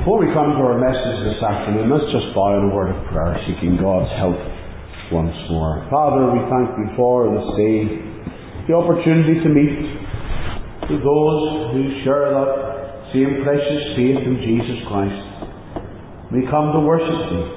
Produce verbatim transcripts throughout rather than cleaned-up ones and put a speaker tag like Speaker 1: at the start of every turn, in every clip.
Speaker 1: Before we come to our message this afternoon, let's just bow in a word of prayer, seeking God's help once more. Father, we thank you for this day, the opportunity to meet with those who share that same precious faith in Jesus Christ. We come to worship thee,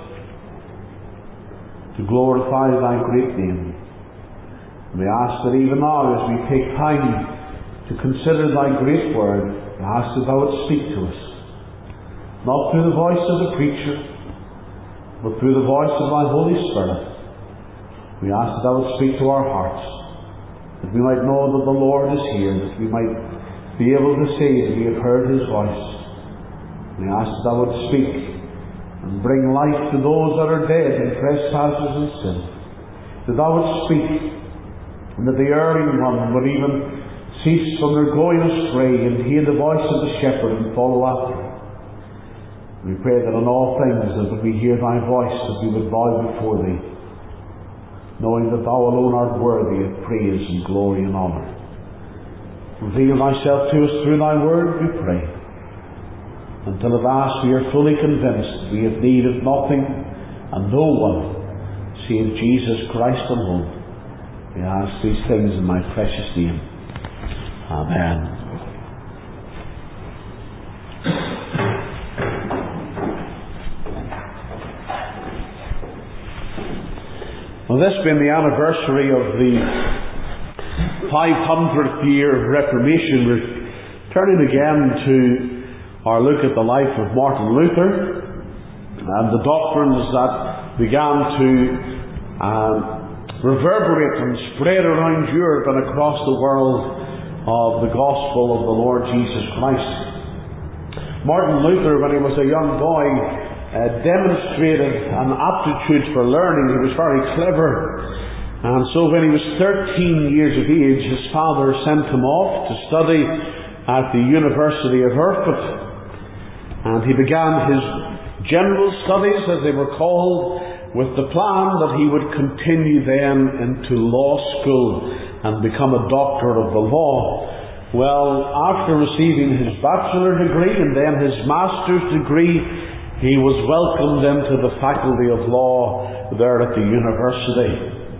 Speaker 1: to glorify thy great name. And we ask that even now, as we take time to consider thy great word, we ask that thou wouldst speak to us, not through the voice of the preacher, but through the voice of thy Holy Spirit. We ask that thou wouldst speak to our hearts, that we might know that the Lord is here, that we might be able to say that we have heard his voice. We ask that thou wouldst speak and bring life to those that are dead in trespasses and sin. That thou wouldst speak, and that the erring one would even cease from their going astray and hear the voice of the shepherd and follow after. We pray that in all things, as we hear thy voice, that we would bow before thee, knowing that thou alone art worthy of praise and glory and honour. Reveal thyself to us through thy word, we pray, until at last we are fully convinced we have need of nothing and no one save Jesus Christ alone. We ask these things in thy precious name. Amen. Well, this being the anniversary of the five hundredth year Reformation, we're turning again to our look at the life of Martin Luther and the doctrines that began to um, reverberate and spread around Europe and across the world of the gospel of the Lord Jesus Christ. Martin Luther, when he was a young boy, Uh, demonstrated an aptitude for learning. He was very clever, and so when he was thirteen years of age, his father sent him off to study at the University of Erfurt, and he began his general studies, as they were called, with the plan that he would continue then into law school and become a doctor of the law. Well, after receiving his bachelor degree and then his master's degree, he was welcomed into the faculty of law there at the university.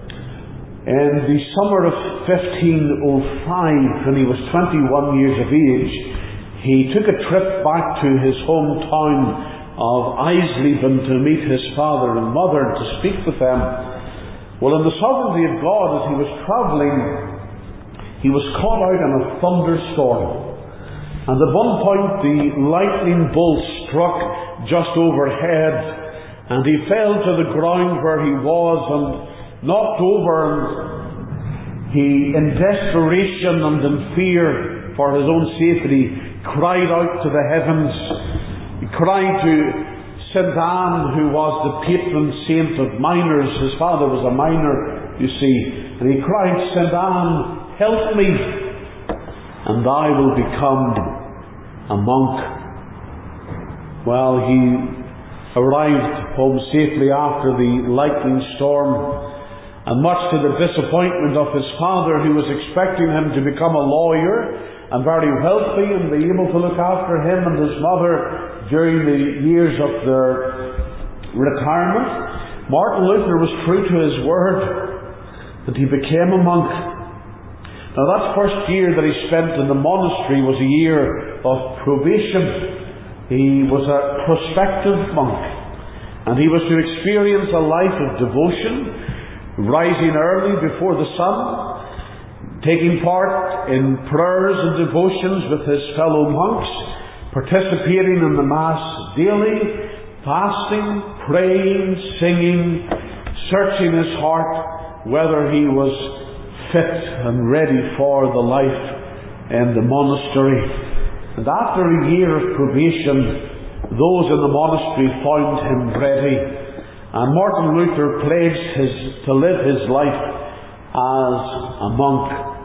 Speaker 1: In the summer of fifteen oh five, when he was twenty-one years of age, he took a trip back to his hometown of Eisleben to meet his father and mother and to speak with them. Well, in the sovereignty of God, as he was travelling, he was caught out in a thunderstorm. And at one point the lightning bolt struck just overhead, and he fell to the ground where he was and knocked over, and he, in desperation and in fear for his own safety, cried out to the heavens. He cried to Saint Anne, who was the patron saint of miners. His father was a miner, you see, and he cried, "Saint Anne, help me, and I will become a monk." Well, he arrived home safely after the lightning storm, and much to the disappointment of his father, who was expecting him to become a lawyer and very wealthy and be able to look after him and his mother during the years of their retirement, Martin Luther was true to his word, and he became a monk. Now, that first year that he spent in the monastery was a year of probation. He was a prospective monk, and he was to experience a life of devotion, rising early before the sun, taking part in prayers and devotions with his fellow monks, participating in the Mass daily, fasting, praying, singing, searching his heart whether he was fit and ready for the life in the monastery. And after a year of probation, those in the monastery found him ready, and Martin Luther pledged his, to live his life as a monk.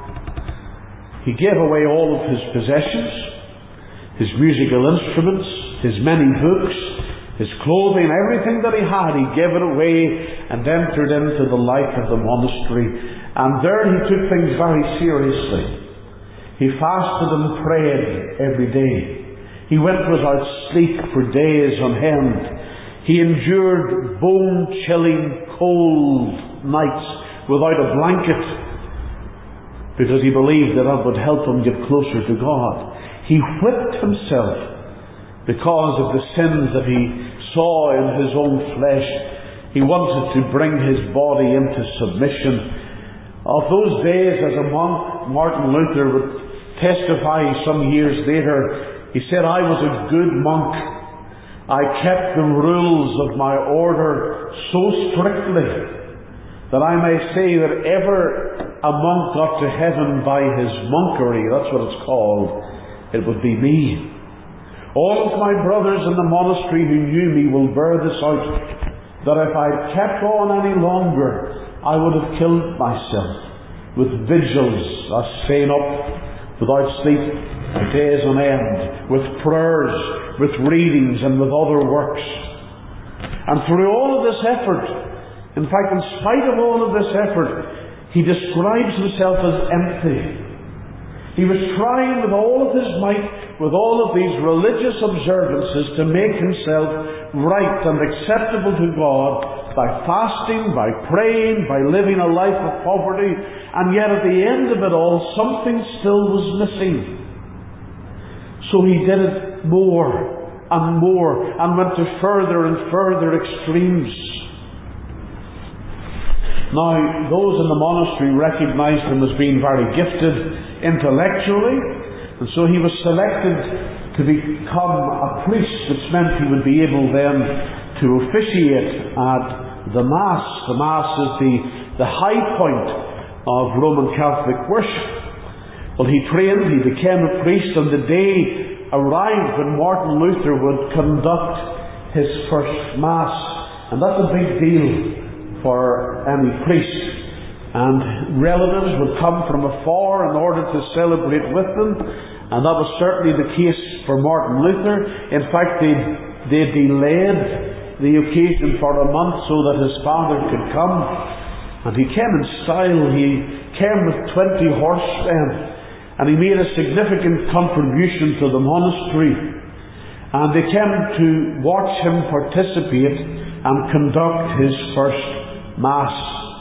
Speaker 1: He gave away all of his possessions, his musical instruments, his many books, his clothing, everything that he had. He gave it away and entered into the life of the monastery, and there he took things very seriously. He fasted and prayed every day. He He went without sleep for days on end. He endured bone-chilling cold nights without a blanket, because he believed that that would help him get closer to God. He whipped himself because of the sins that he saw in his own flesh. He wanted to bring his body into submission. Of those days as a monk, Martin Luther would testify some years later. He said, "I was a good monk. I kept the rules of my order so strictly that I may say that ever a monk got to heaven by his monkery," that's what it's called, "it would be me. All of my brothers in the monastery who knew me will bear this out, that if I had kept on any longer, I would have killed myself with vigils, as staying up without sleep for days on end, with prayers, with readings, and with other works." And through all of this effort, in fact, in spite of all of this effort, he describes himself as empty. He was trying with all of his might, with all of these religious observances, to make himself right and acceptable to God by fasting, by praying, by living a life of poverty. And yet at the end of it all, something still was missing. So he did it more and more, and went to further and further extremes. Now, those in the monastery recognized him as being very gifted intellectually, and so he was selected to become a priest, which meant he would be able then to officiate at the Mass. The Mass is the, the high point of Roman Catholic worship. Well, he trained, he became a priest, and the day arrived when Martin Luther would conduct his first Mass. And that's a big deal for any priest. And relatives would come from afar in order to celebrate with them. And that was certainly the case for Martin Luther. In fact, they, they delayed the occasion for a month so that his father could come. And he came in style. He came with twenty horsemen. And he made a significant contribution to the monastery. And they came to watch him participate and conduct his first Mass.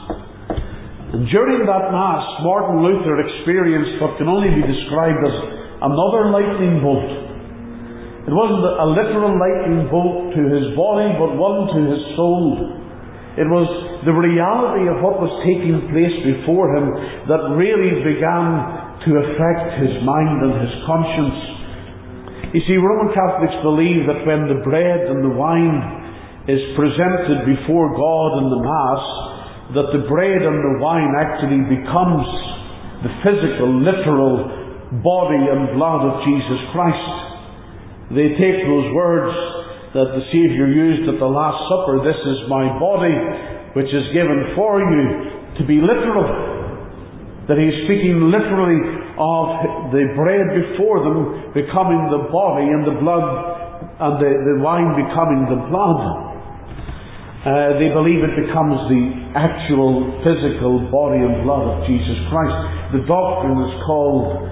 Speaker 1: And during that Mass, Martin Luther experienced what can only be described as another lightning bolt. It wasn't a literal lightning bolt to his body, but one to his soul. It was the reality of what was taking place before him that really began to affect his mind and his conscience. You see, Roman Catholics believe that when the bread and the wine is presented before God in the Mass, that the bread and the wine actually becomes the physical, literal body and blood of Jesus Christ. They take those words that the Saviour used at the Last Supper, "This is my body, which is given for you," to be literal. That he is speaking literally of the bread before them becoming the body, and the blood and the, the wine becoming the blood. Uh, they believe it becomes the actual physical body and blood of Jesus Christ. The doctrine is called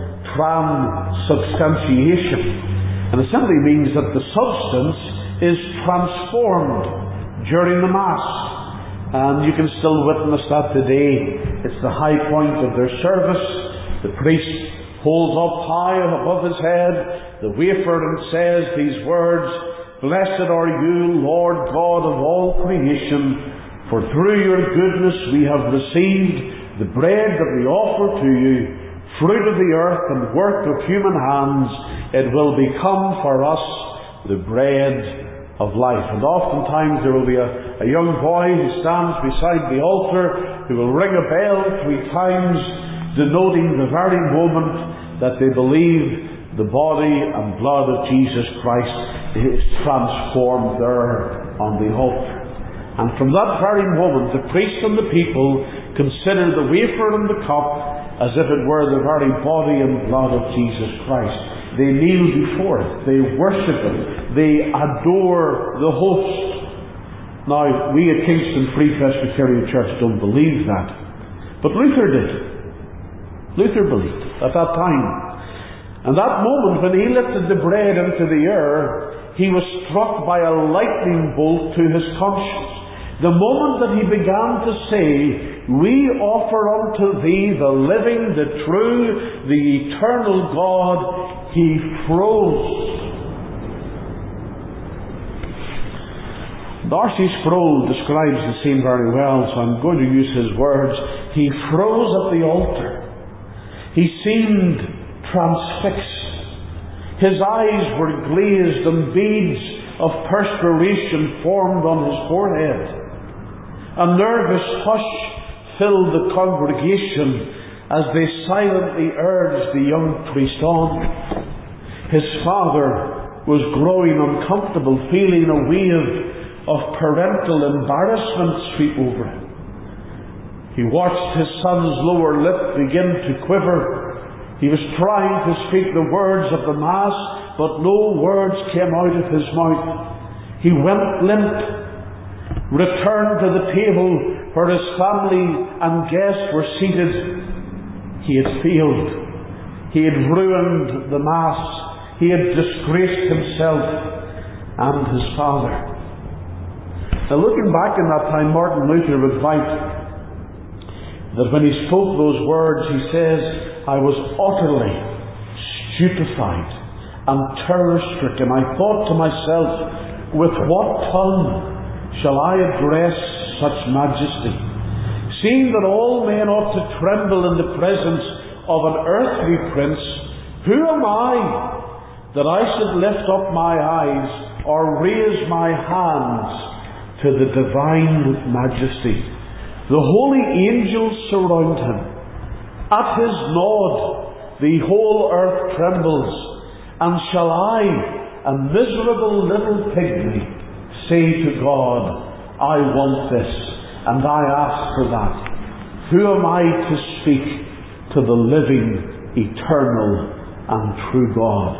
Speaker 1: transubstantiation, and it simply means that the substance is transformed during the Mass. And you can still witness that today. It's the high point of their service. The priest holds up high above his head the wafer and says these words, "Blessed are you, Lord God of all creation, for through your goodness we have received the bread that we offer to you, fruit of the earth and work of human hands. It will become for us the bread of life." And oftentimes there will be a, a young boy who stands beside the altar, who will ring a bell three times, denoting the very moment that they believe the body and blood of Jesus Christ is transformed there on the altar. And from that very moment, the priest and the people consider the wafer and the cup as if it were the very body and blood of Jesus Christ. They kneel before it. They worship it. They adore the host. Now, we at Kingston Free Presbyterian Church don't believe that. But Luther did. Luther believed it at that time. And that moment when he lifted the bread into the air, he was struck by a lightning bolt to his conscience. The moment that he began to say, "We offer unto thee the living, the true, the eternal God," he froze. R C Sproul describes the scene very well, so I'm going to use his words. He froze at the altar. He seemed transfixed. His eyes were glazed and beads of perspiration formed on his forehead. A nervous hush filled the congregation as they silently urged the young priest on. His father was growing uncomfortable, feeling a wave of parental embarrassment sweep over him. He watched his son's lower lip begin to quiver. He was trying to speak the words of the Mass, but no words came out of his mouth. He went limp, returned to the table where his family and guests were seated. He had failed. He had ruined the Mass. He had disgraced himself and his father. Now, looking back in that time, Martin Luther would write that when he spoke those words, he says, "I was utterly stupefied and terror-stricken. I thought to myself, with what tongue shall I address such majesty? Seeing that all men ought to tremble in the presence of an earthly prince, who am I that I should lift up my eyes or raise my hands to the divine majesty? The holy angels surround him. At his nod, the whole earth trembles. And shall I, a miserable little pygmy, say to God, I want this, and I ask for that? Who am I to speak to the living, eternal, and true God?"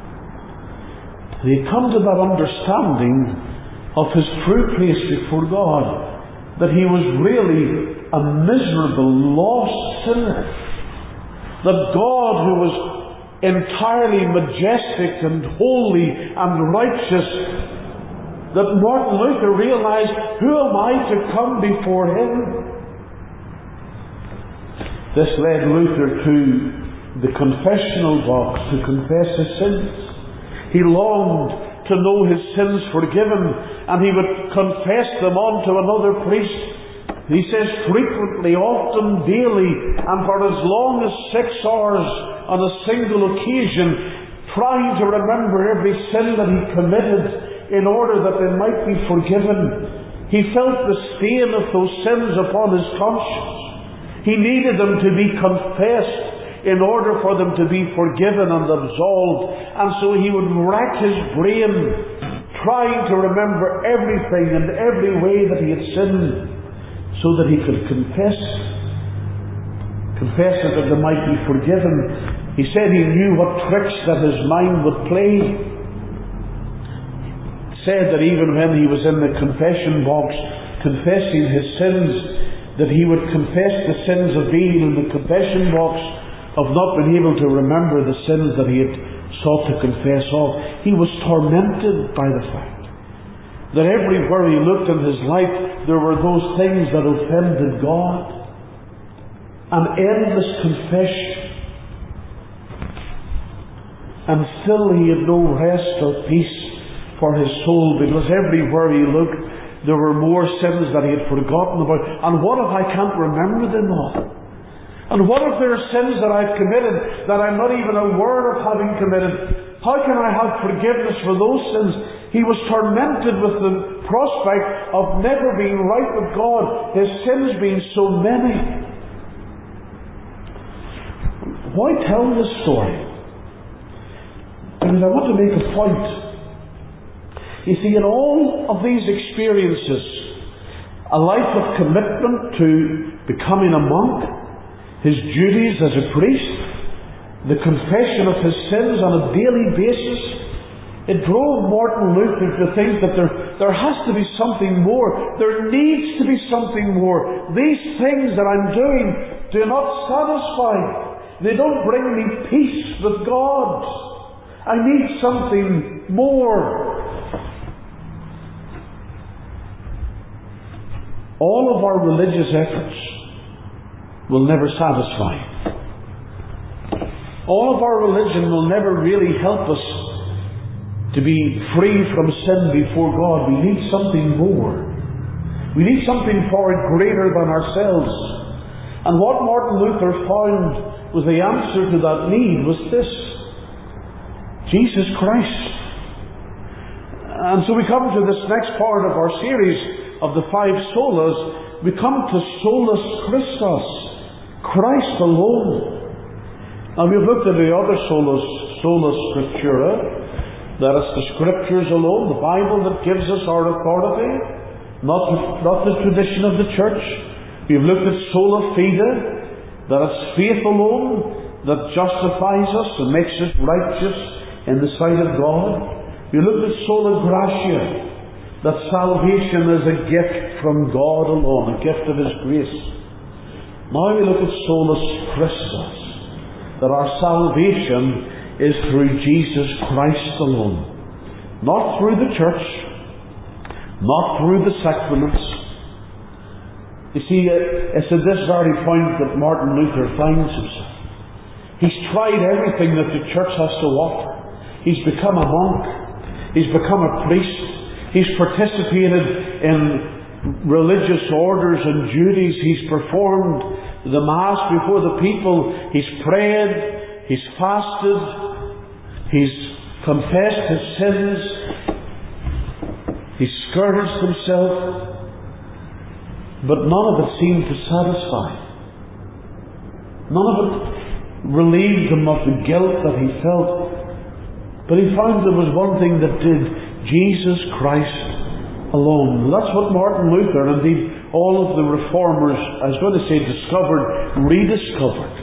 Speaker 1: And he come to that understanding of his true place before God, that he was really a miserable, lost sinner. That God, who was entirely majestic and holy and righteous, that Martin Luther realized, who am I to come before him? This led Luther to the confessional box to confess his sins. He longed to know his sins forgiven, and he would confess them on to another priest. He says, frequently, often, daily, and for as long as six hours on a single occasion, trying to remember every sin that he committed in order that they might be forgiven. He felt the stain of those sins upon his conscience. He needed them to be confessed in order for them to be forgiven and absolved. And so he would rack his brain, trying to remember everything and every way that he had sinned, so that he could confess confess it, that they might be forgiven. He said he knew what tricks that his mind would play. He said that even when he was in the confession box confessing his sins, that he would confess the sins of being in the confession box, of not being able to remember the sins that he had sought to confess of. He was tormented by the fact that everywhere he looked in his life, there were those things that offended God. An endless confession. And still he had no rest or peace for his soul, because everywhere he looked, there were more sins that he had forgotten about. And what if I can't remember them all? And what if there are sins that I've committed that I'm not even aware of having committed? How can I have forgiveness for those sins? He was tormented with the prospect of never being right with God, his sins being so many. Why tell this story? Because I want to make a point. You see, in all of these experiences, a life of commitment to becoming a monk, his duties as a priest, the confession of his sins on a daily basis, it drove Martin Luther to think that there, there has to be something more. There needs to be something more. These things that I'm doing do not satisfy. They don't bring me peace with God. I need something more. All of our religious efforts will never satisfy. All of our religion will never really help us to be free from sin before God. We need something more. We need something far greater than ourselves. And what Martin Luther found was the answer to that need was this: Jesus Christ. And so we come to this next part of our series of the five solas. We come to solus Christus, Christ alone. And we've looked at the other solas, sola scriptura, that it's the scriptures alone, the Bible, that gives us our authority, not the, not the tradition of the church. We've looked at sola fide, that it's faith alone that justifies us and makes us righteous in the sight of God. We looked at sola gratia, that salvation is a gift from God alone, a gift of His grace. Now we look at solus Christus, that our salvation is through Jesus Christ alone. Not through the church, not through the sacraments. You see, it's at this very point that Martin Luther finds himself. He's tried everything that the church has to offer. He's become a monk. He's become a priest. He's participated in religious orders and duties. He's performed the Mass before the people. He's prayed. He's fasted. He's confessed his sins. He's scourged himself. But none of it seemed to satisfy. None of it relieved him of the guilt that he felt. But he found there was one thing that did: Jesus Christ alone. That's what Martin Luther, and indeed all of the reformers, I was going to say discovered, rediscovered.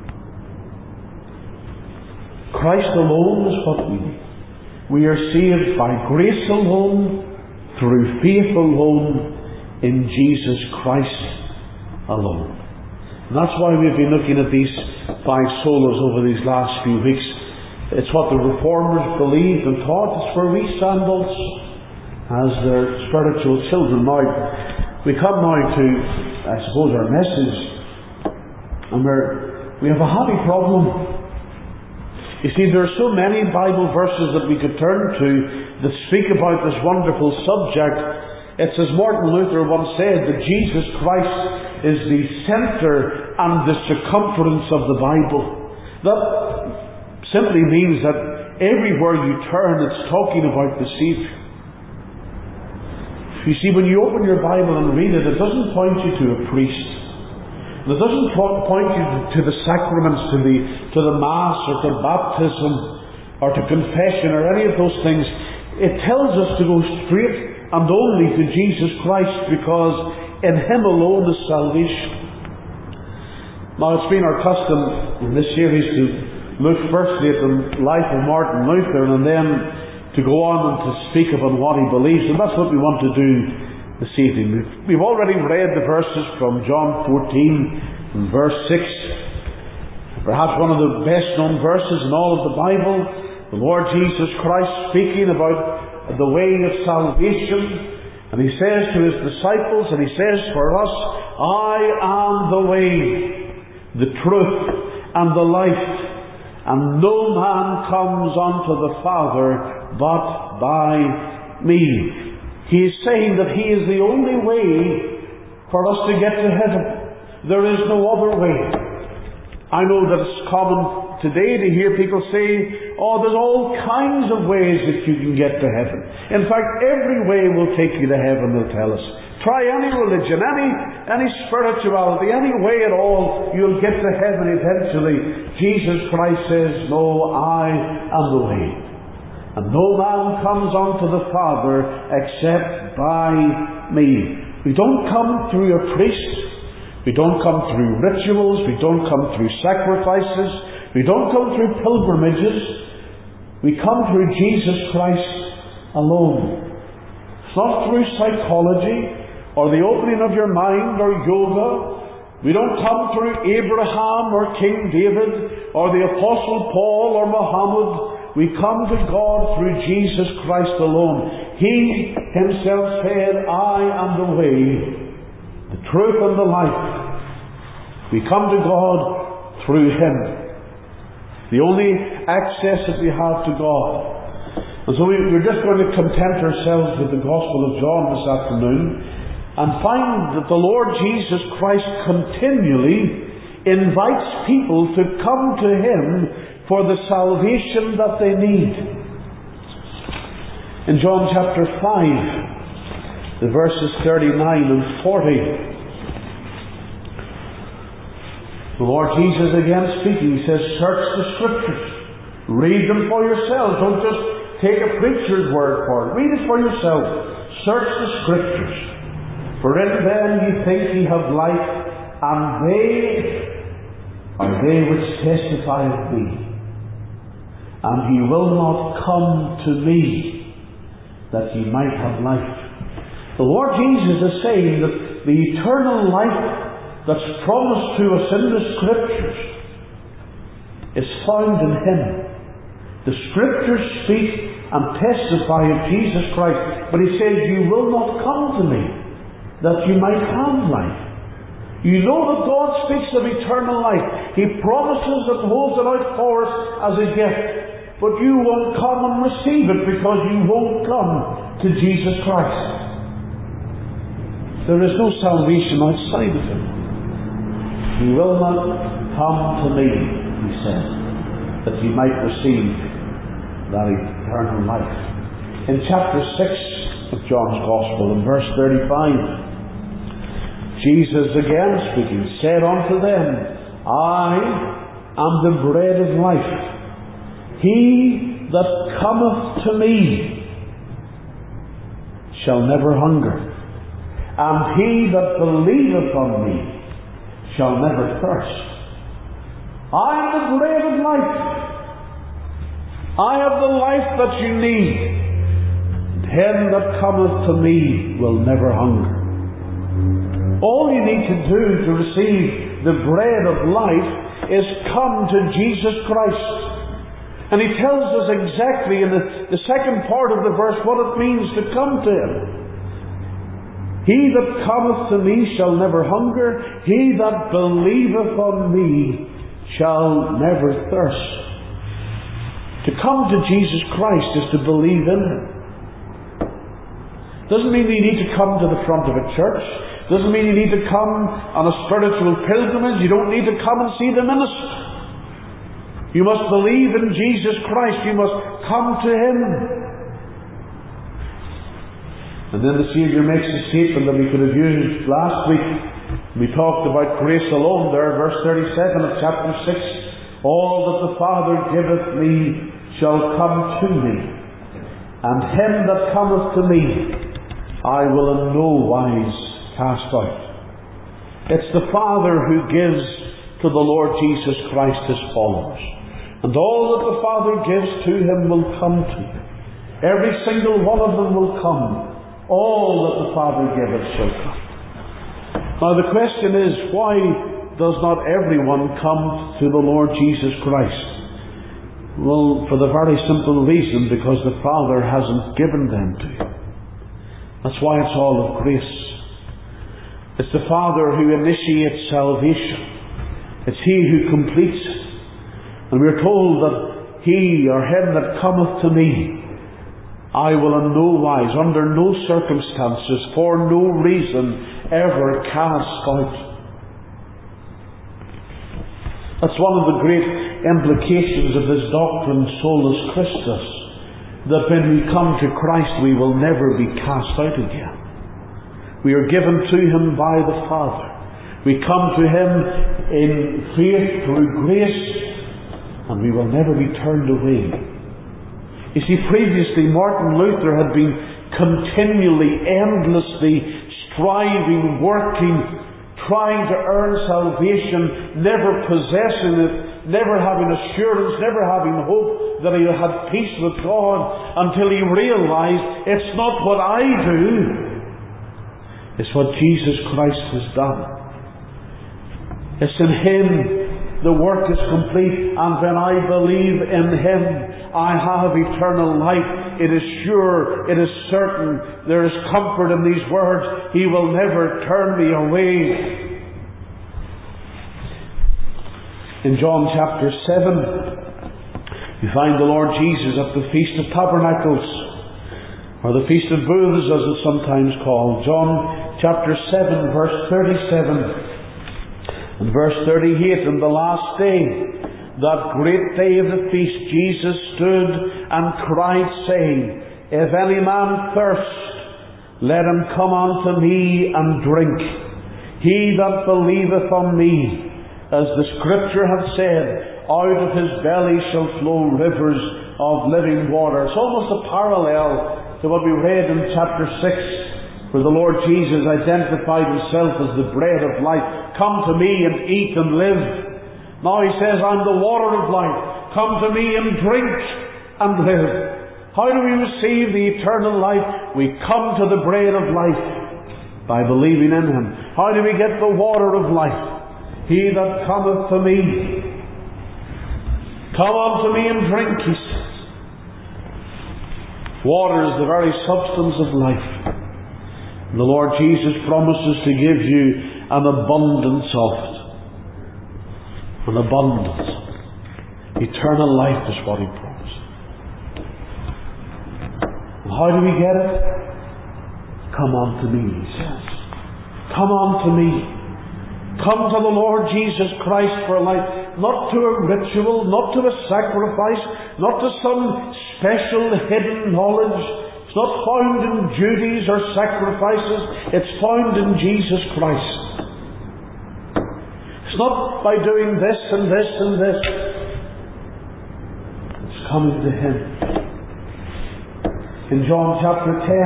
Speaker 1: Christ alone is what we need. We are saved by grace alone, through faith alone, in Jesus Christ alone. And that's why we've been looking at these five solas over these last few weeks. It's what the reformers believed and taught. It's where we stand also as their spiritual children. Now, we come now to, I suppose, our message, and we're, we have a happy problem. You see, there are so many Bible verses that we could turn to that speak about this wonderful subject. It's as Martin Luther once said, that Jesus Christ is the centre and the circumference of the Bible. That simply means that everywhere you turn, it's talking about the Saviour. You see, when you open your Bible and read it, it doesn't point you to a priest. It doesn't point you to the sacraments, to the, to the Mass, or to baptism, or to confession, or any of those things. It tells us to go straight and only to Jesus Christ, because in Him alone is salvation. Now, it's been our custom in this series to look firstly at the life of Martin Luther, and then to go on and to speak upon what he believes, and that's what we want to do this evening. We've, we've already read the verses from John fourteen and verse six, perhaps one of the best known verses in all of the Bible. The Lord Jesus Christ speaking about the way of salvation, and He says to His disciples, and He says for us, I am the way, the truth, and the life, and no man comes unto the Father but by me. He is saying that He is the only way for us to get to heaven. There is no other way. I know that it's common today to hear people say, oh, there's all kinds of ways that you can get to heaven. In fact, every way will take you to heaven, they'll tell us. Try any religion, any any spirituality, any way at all, you'll get to heaven eventually. Jesus Christ says, no, I am the way. And no man comes unto the Father except by me. We don't come through a priest. We don't come through rituals. We don't come through sacrifices. We don't come through pilgrimages. We come through Jesus Christ alone. It's not through psychology, or the opening of your mind, or yoga, We don't come through Abraham or King David or the Apostle Paul or Muhammad. We come to God through Jesus Christ alone. He himself said, I am the way, the truth and the life. We come to God through Him. The only access that we have to God. And so we, we're just going to content ourselves with the Gospel of John this afternoon and find that the Lord Jesus Christ continually invites people to come to Him for the salvation that they need. In John chapter five, the verses thirty-nine and forty, the Lord Jesus again speaking, He says, search the Scriptures. Read them for yourselves. Don't just take a preacher's word for it. Read it for yourself. Search the Scriptures. For in them ye think ye have life, and they are they which testify of me. And ye will not come to me, that ye might have life. The Lord Jesus is saying that the eternal life that's promised to us in the Scriptures is found in Him. The Scriptures speak and testify of Jesus Christ, but He says, you will not come to me, that you might have life. You know that God speaks of eternal life. He promises and holds it out for us as a gift. But you won't come and receive it because you won't come to Jesus Christ. There is no salvation outside of Him. You will not come to me, He said, that you might receive that eternal life. In chapter six of John's Gospel, in verse thirty-five, Jesus again speaking, said unto them, I am the bread of life. He that cometh to me shall never hunger, and he that believeth on me shall never thirst. I am the bread of life. I have the life that you need. Him that cometh to me will never hunger. All you need to do to receive the bread of life is come to Jesus Christ. And He tells us exactly in the, the second part of the verse what it means to come to Him. He that cometh to me shall never hunger. He that believeth on me shall never thirst. To come to Jesus Christ is to believe in Him. Doesn't mean that you need to come to the front of a church. Doesn't mean you need to come on a spiritual pilgrimage. You don't need to come and see the minister. You must believe in Jesus Christ. You must come to Him. And then the Saviour makes a statement that we could have used last week. We talked about grace alone there, verse thirty-seven of chapter six. All that the Father giveth me shall come to me, and him that cometh to me I will in no wise cast out. It's the Father who gives to the Lord Jesus Christ His followers. And all that the Father gives to Him will come to Him. Every single one of them will come. All that the Father giveth shall come. Now the question is, why does not everyone come to the Lord Jesus Christ? Well, for the very simple reason, because the Father hasn't given them to Him. That's why it's all of grace. It's the Father who initiates salvation. It's He who completes it. And we're told that He, or Him that cometh to me, I will in no wise, under no circumstances, for no reason, ever cast out. That's one of the great implications of this doctrine, Solus Christus, that when we come to Christ we will never be cast out again. We are given to Him by the Father. We come to Him in faith through grace, and we will never be turned away. You see, previously Martin Luther had been continually, endlessly striving, working, trying to earn salvation, never possessing it, never having assurance, never having hope that he had peace with God, until he realized it's not what I do, it's what Jesus Christ has done. It's in Him the work is complete, and when I believe in Him, I have eternal life. It is sure, it is certain, there is comfort in these words. He will never turn me away. In John chapter seven, you find the Lord Jesus at the Feast of Tabernacles, or the Feast of Booths as it's sometimes called. John chapter seven, verse thirty-seven. And verse thirty-eight, on the last day, that great day of the feast, Jesus stood and cried, saying, If any man thirst, let him come unto me and drink. He that believeth on me, as the Scripture hath said, out of his belly shall flow rivers of living water. It's almost a parallel to what we read in chapter six, where the Lord Jesus identified Himself as the bread of life. Come to me and eat and live. Now He says, I'm the water of life. Come to me and drink and live. How do we receive the eternal life? We come to the bread of life by believing in Him. How do we get the water of life? He that cometh to me, come unto me and drink, He says. Water is the very substance of life. And the Lord Jesus promises to give you an abundance of it. An abundance of it. Eternal life is what He promised. And how do we get it? Come unto me, He says. Come unto me. Come to the Lord Jesus Christ for life. Not to a ritual, not to a sacrifice, not to some special hidden knowledge. It's not found in duties or sacrifices. It's found in Jesus Christ. It's not by doing this and this and this. It's coming to Him. In John chapter ten,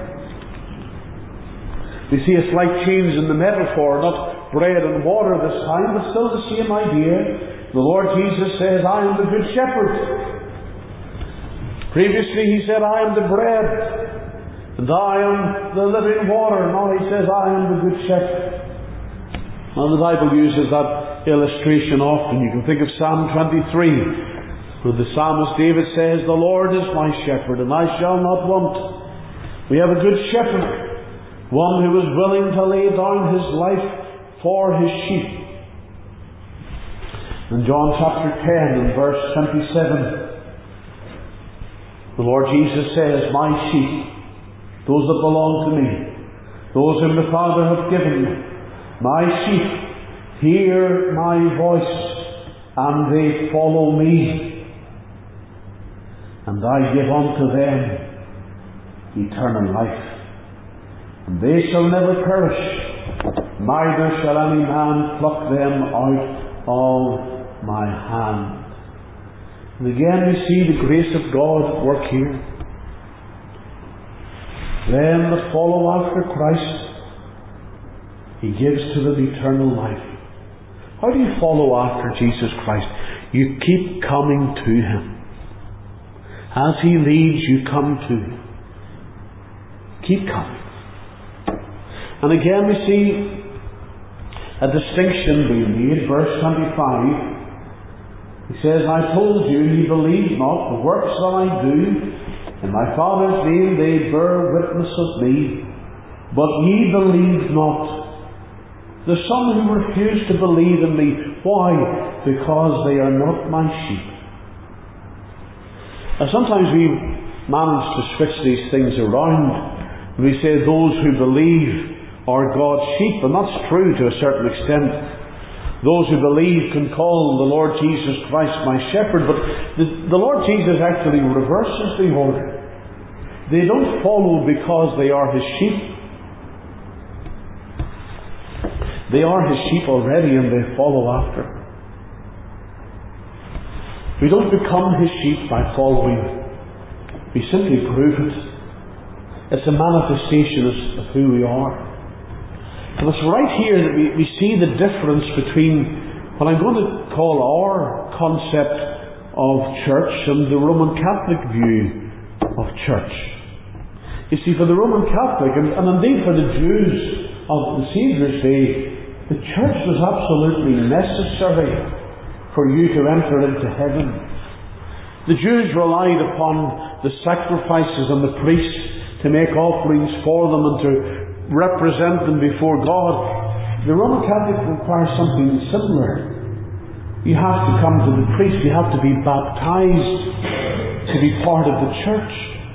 Speaker 1: we see a slight change in the metaphor. Not bread and water this time, but still the same idea. The Lord Jesus says, I am the good shepherd. Previously He said, I am the bread, and I am the living water. Now He says, I am the good shepherd. Now the Bible uses that illustration often. You can think of Psalm twenty-three, where the psalmist David says, the Lord is my shepherd, and I shall not want. We have a good shepherd, one who is willing to lay down his life for his sheep. In John chapter ten and verse twenty-seven, the Lord Jesus says, my sheep, those that belong to me, those whom the Father hath given me, my sheep hear my voice, and they follow me, and I give unto them eternal life, and they shall never perish, neither shall any man pluck them out of my hand. And again we see the grace of God at work here. Them that follow after Christ, He gives to them eternal life. How do you follow after Jesus Christ? You keep coming to Him. As He leads, you come to Him. Keep coming. And again we see a distinction being made. Verse twenty-five. He says, I told you, ye believe not the works that I do. In my Father's name they bear witness of me. But ye believe not. There's some who refuse to believe in me. Why? Because they are not my sheep. Now sometimes we manage to switch these things around. We say those who believe are God's sheep. And that's true to a certain extent. Those who believe can call the Lord Jesus Christ my shepherd, but the, the Lord Jesus actually reverses the order. They don't follow because they are His sheep. They are His sheep already, and they follow after. We don't become His sheep by following. We simply prove it. It's a manifestation of who we are. And it's right here that we, we see the difference between what I'm going to call our concept of church and the Roman Catholic view of church. You see, for the Roman Catholic, and, and indeed for the Jews of the Saviour's day, The church was absolutely necessary for you to enter into heaven. The Jews relied upon the sacrifices and the priests to make offerings for them and to represent them before God. The Roman Catholic requires something similar. You have to come to the priest, you have to be baptized to be part of the church.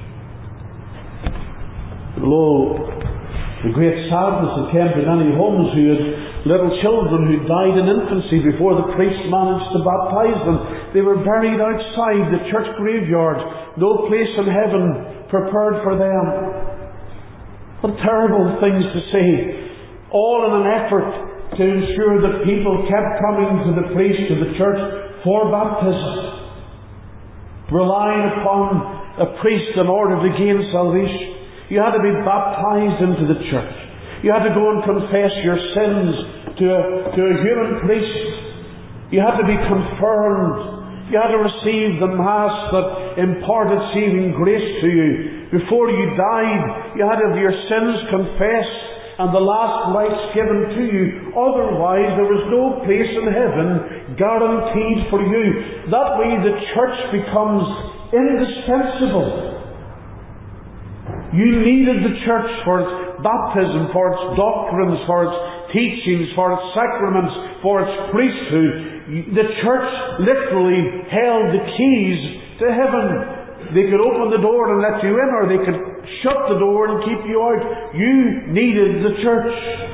Speaker 1: Below the great sadness that came to many homes who had little children who died in infancy before the priest managed to baptize them. They were buried outside the church graveyard, no place in heaven prepared for them. What terrible things to say, all in an effort to ensure that people kept coming to the priest, to the church, for baptism, relying upon a priest in order to gain salvation. You had to be baptized into the church. You had to go and confess your sins to a, to a human priest. You had to be confirmed. You had to receive the Mass that imparted saving grace to you. Before you died, you had to have your sins confessed and the last rites given to you. Otherwise, there was no place in heaven guaranteed for you. That way the church becomes indispensable. You needed the church for its baptism, for its doctrines, for its teachings, for its sacraments, for its priesthood. The church literally held the keys to heaven. They could open the door and let you in, or they could shut the door and keep you out. You needed the church.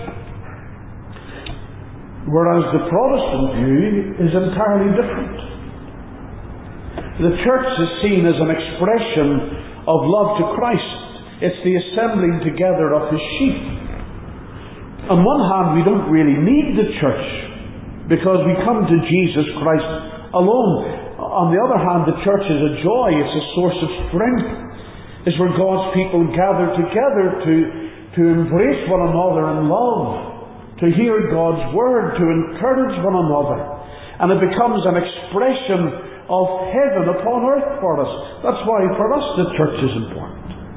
Speaker 1: Whereas the Protestant view is entirely different. The church is seen as an expression of love to Christ. It's the assembling together of His sheep. On one hand, we don't really need the church because we come to Jesus Christ alone. On the other hand, the church is a joy, it's a source of strength. It's where God's people gather together to, to embrace one another in love, to hear God's Word, to encourage one another. And it becomes an expression of heaven upon earth for us. That's why for us the church is important.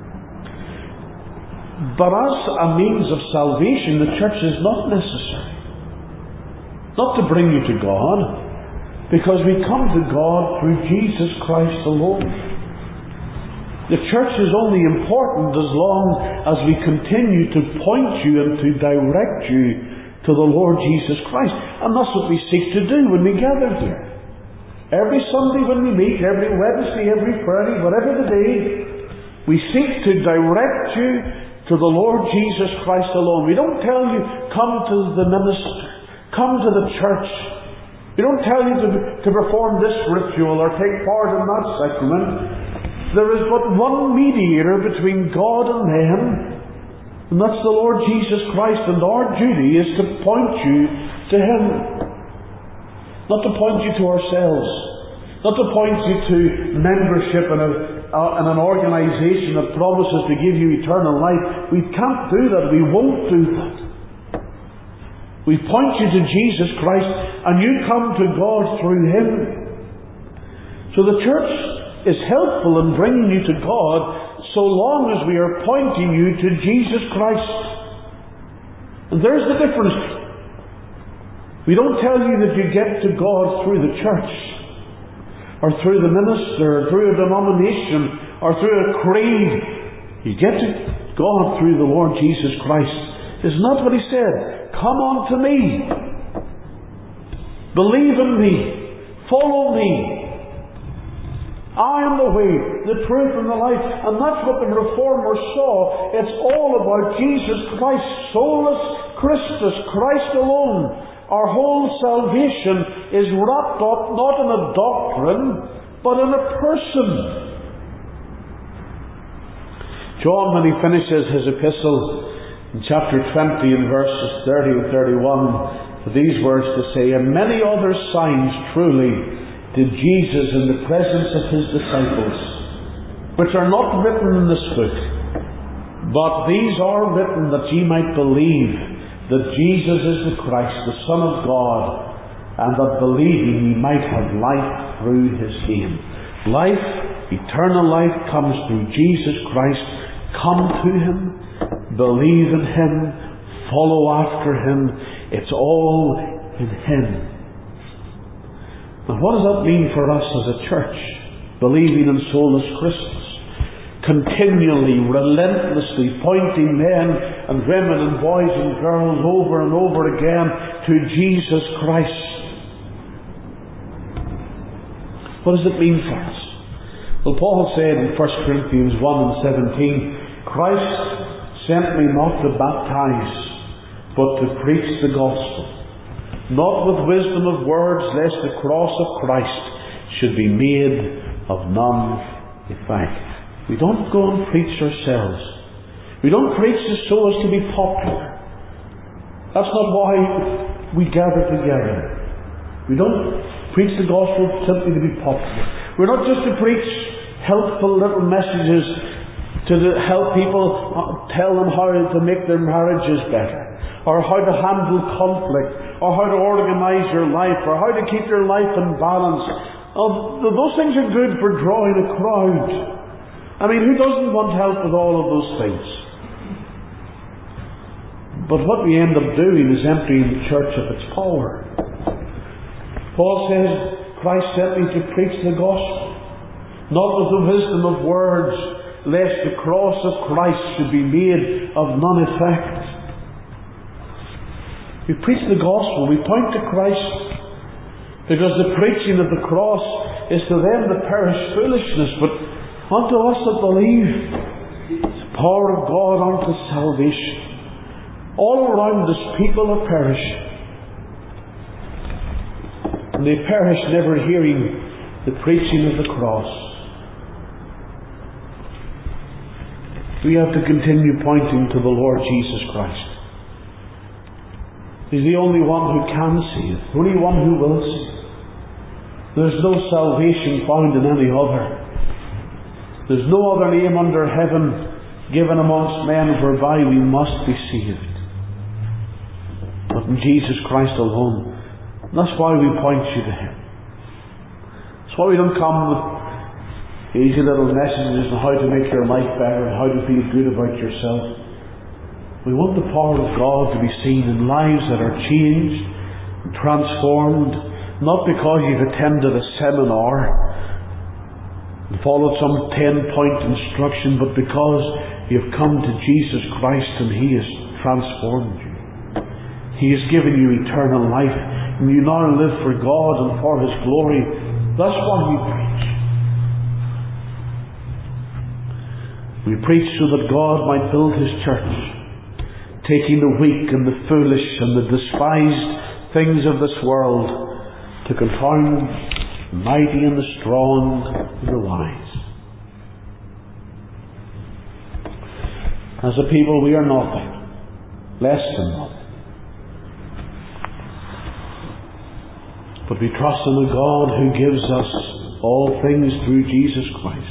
Speaker 1: But as a means of salvation, the church is not necessary. Not to bring you to God, because we come to God through Jesus Christ alone. The church is only important as long as we continue to point you and to direct you to the Lord Jesus Christ. And that's what we seek to do when we gather here. Every Sunday when we meet, every Wednesday, every Friday, whatever the day, we seek to direct you to the Lord Jesus Christ alone. We don't tell you, come to the minister, come to the church. We don't tell you to, to perform this ritual or take part in that sacrament. There is but one mediator between God and man, and that's the Lord Jesus Christ, and our duty is to point you to Him. Not to point you to ourselves. Not to point you to membership in, a, uh, in an organisation that promises to give you eternal life. We can't do that. We won't do that. We point you to Jesus Christ, and you come to God through Him. So the church is helpful in bringing you to God so long as we are pointing you to Jesus Christ. And there's the difference. We don't tell you that you get to God through the church, or through the minister, or through a denomination, or through a creed. You get to God through the Lord Jesus Christ. Isn't that what He said? Come unto me. Believe in me. Follow me. I am the way, the truth, and the life. And that's what the Reformers saw. It's all about Jesus Christ. Solus Christus, Christ alone. Our whole salvation is wrapped up not in a doctrine, but in a person. John, when he finishes his epistle in chapter twenty and verses thirty and thirty-one, these words to say, and many other signs truly did Jesus in the presence of His disciples, which are not written in this book, but these are written that ye might believe that Jesus is the Christ, the Son of God, and that believing ye might have life through His name. Life, eternal life, comes through Jesus Christ. Come to Him, believe in Him, follow after Him. It's all in Him. Now what does that mean for us as a church, believing in soulless Christians? Continually, relentlessly pointing men and women and boys and girls over and over again to Jesus Christ. What does it mean for us? Well, Paul said in First Corinthians one and seventeen, Christ sent me not to baptize, but to preach the gospel, not with wisdom of words, lest the cross of Christ should be made of none effect. We don't go and preach ourselves. We don't preach to so as to be popular. That's not why we gather together. We don't preach the gospel simply to be popular. We're not just to preach helpful little messages to help people, tell them how to make their marriages better, or how to handle conflict, or how to organise your life, or how to keep your life in balance. Oh, those things are good for drawing a crowd. I mean, who doesn't want help with all of those things? But what we end up doing is emptying the church of its power. Paul says, Christ sent me to preach the gospel, not with the wisdom of words, lest the cross of Christ should be made of none effect. We preach the gospel, we point to Christ, because the preaching of the cross is to them that perish foolishness, but unto us that believe, it's the power of God unto salvation. All around us people are perishing, and they perish never hearing the preaching of the cross. We have to continue pointing to the Lord Jesus Christ. He's the only one who can save, the only one who will save. There's no salvation found in any other. There's no other name under heaven given amongst men whereby we must be saved, but in Jesus Christ alone. And that's why we point you to Him. That's why we don't come with easy little messages on how to make your life better and how to feel good about yourself. We want the power of God to be seen in lives that are changed and transformed, not because you've attended a seminar and followed some ten-point instruction, but because you've come to Jesus Christ and He has transformed you. He has given you eternal life, and you now live for God and for His glory. That's why we preach. We preach so that God might build His church, taking the weak and the foolish and the despised things of this world to confound the mighty and the strong and the wise. As a people, we are nothing, less than nothing. But we trust in a God who gives us all things through Jesus Christ.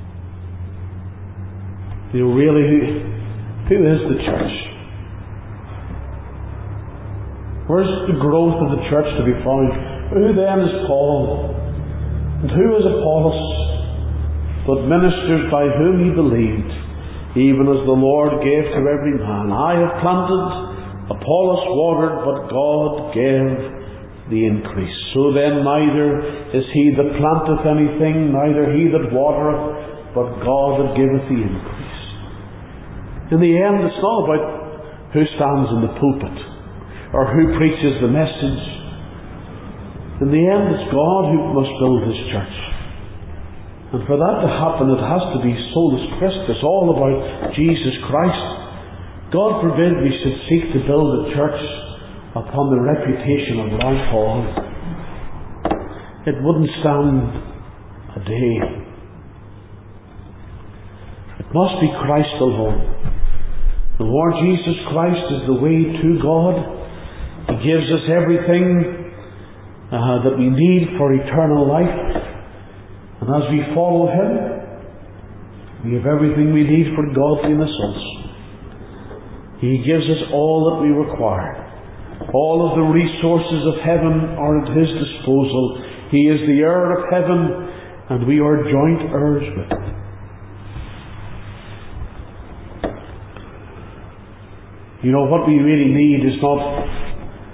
Speaker 1: You know, really, who, who is the church? Where's the growth of the church to be found? Who then is Paul? And who is Apollos? But ministers by whom he believed, even as the Lord gave to every man. I have planted, Apollos watered, but God gave the increase. So then neither is he that planteth anything, neither he that watereth, but God that giveth the increase. In the end, it's not about who stands in the pulpit or who preaches the message. In the end, it's God who must build His church. And for that to happen, it has to be solus Christus, all about Jesus Christ. God forbid we should seek to build a church upon the reputation of Ron Paul. It wouldn't stand a day. It must be Christ alone. The Lord Jesus Christ is the way to God. He gives us everything uh, that we need for eternal life. And as we follow Him, we have everything we need for godliness also. He gives us all that we require. All of the resources of heaven are at His disposal. He is the heir of heaven, and we are joint heirs with Him. You know, what we really need is not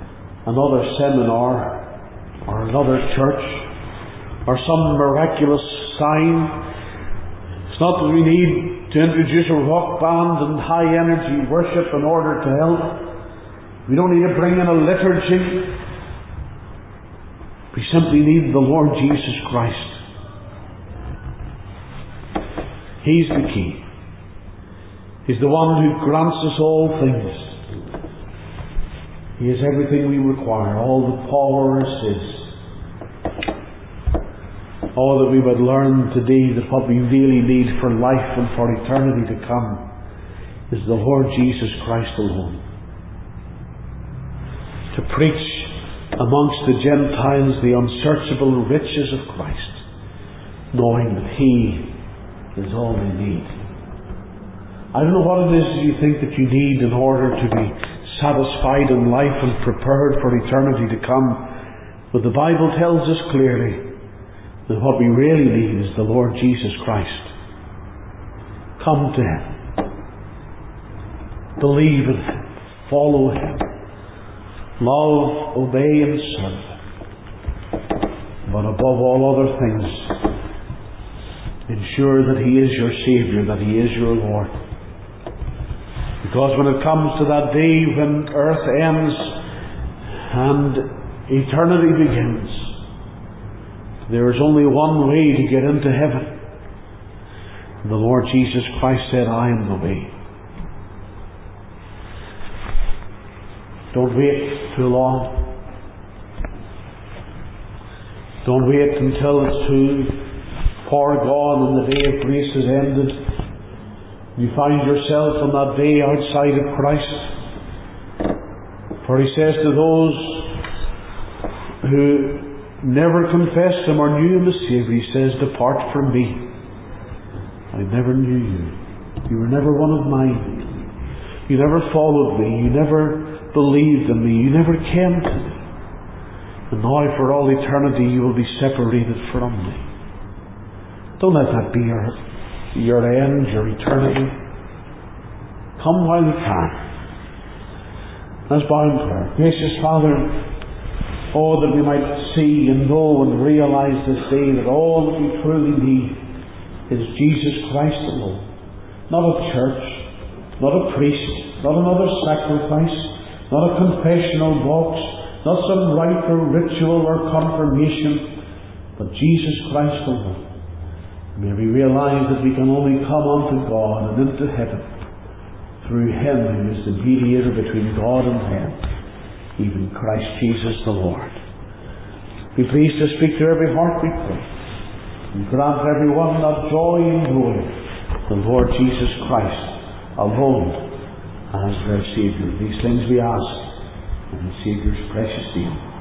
Speaker 1: another seminar or another church or some miraculous sign. It's not that we need to introduce a rock band and high energy worship in order to help. We don't need to bring in a liturgy. We simply need the Lord Jesus Christ. He's the key. He's the one who grants us all things. He has everything we require. All the power is His. Oh, that we would learn today that what we really need for life and for eternity to come is the Lord Jesus Christ alone. To preach amongst the Gentiles the unsearchable riches of Christ, knowing that He is all they need. I don't know what it is that you think that you need in order to be satisfied in life and prepared for eternity to come, but the Bible tells us clearly that what we really need is the Lord Jesus Christ. Come to Him. Believe in Him. Follow Him. Love, obey and serve. But above all other things, ensure that He is your Saviour, that He is your Lord. Because when it comes to that day when earth ends and eternity begins, there is only one way to get into heaven. The Lord Jesus Christ said, I am the way. Don't wait too long. Don't wait until it's too far gone and the day of grace is ended. You find yourself on that day outside of Christ. For He says to those who never confessed Him or knew Him as Saviour, He says, depart from me. I never knew you. You were never one of mine. You never followed me. You never believed in me. You never came to me. And now for all eternity you will be separated from me. Don't let that be your, your end, your eternity. Come while you can. Let's bow in prayer. Gracious Father, oh, that we might see and know and realize this day that all that we truly need is Jesus Christ alone. Not a church, not a priest, not another sacrifice, not a confessional box, not some rite or ritual or confirmation, but Jesus Christ alone. May we realize that we can only come unto God and into heaven through Him who is the mediator between God and men, even Christ Jesus the Lord. Be pleased to speak to every heart, we pray, and grant everyone that joy in knowing the Lord Jesus Christ alone as their Saviour. These things we ask in the Saviour's precious name.